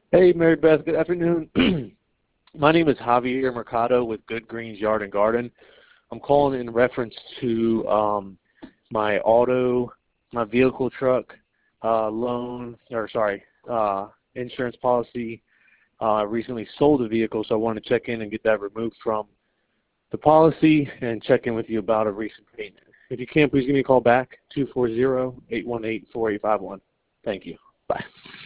Hey, Mary Beth. Good afternoon. My name is Javier Mercado with Good Greens Yard and Garden. I'm calling in reference to my vehicle truck insurance policy. I recently sold a vehicle, so I want to check in and get that removed from the policy and check in with you about a recent payment. If you can, please give me a call back, 240-818-4851. Thank you. Bye.